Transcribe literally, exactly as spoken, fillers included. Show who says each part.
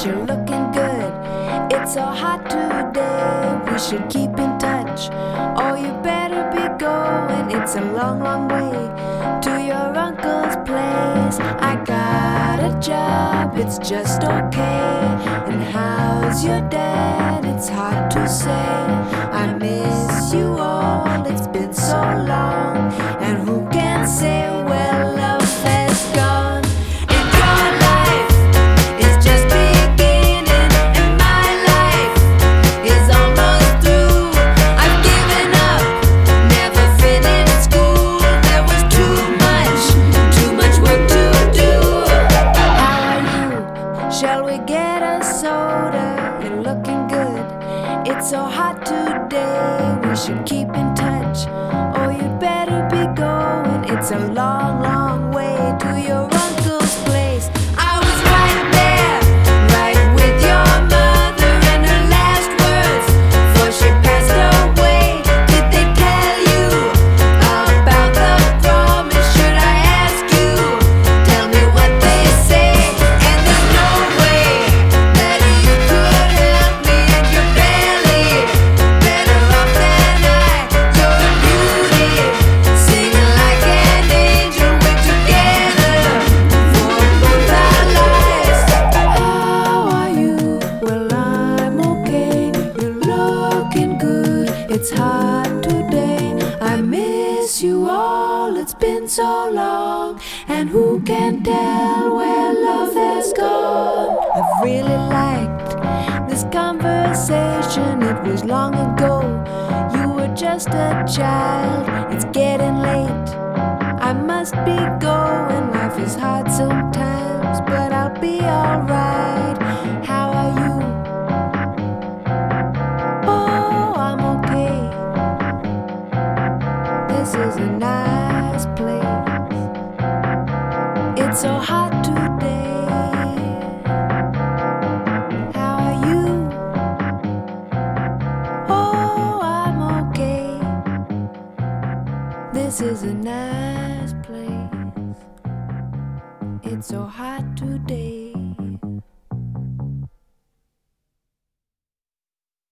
Speaker 1: 'cause you're looking good. It's so hot today, we should keep in touch. Oh, you better be going, it's a long, long way to your uncle's place. I got a job, it's just okay. And how's your dad? It's hard to say. I miss you all, it's been so long. And who can say, well, love has gone? And your life is just beginning, and my life is almost through. I've given up, never finished school. There was too much, too much work to do. How are you? Shall we get a soda? You're looking good. It's so hot today, we should keep in touch. Oh, you'd better be going. It's a long, long way to your uncle's place. I was right there, right with your mother, and her last words before she passed away. Did they tell you about the promise? Should I ask you? Tell me what they say. And there's no way that you could help me, and you're barely better off than I. You're a beauty, singing like an angel. We're together for both our lives. How are you? Well, I'm okay. You're looking good. It's hot today. I miss you all. It's been so long. And who can tell where love has gone? I've really liked this conversation. It was long ago. You were just a child. It's getting late. I must be going. Life is hard sometimes, but I'll be alright. How are you? Oh, I'm okay. This is a nice place. It's so hot today. How are you? Oh, I'm okay. This is a nice place. It's so hot today.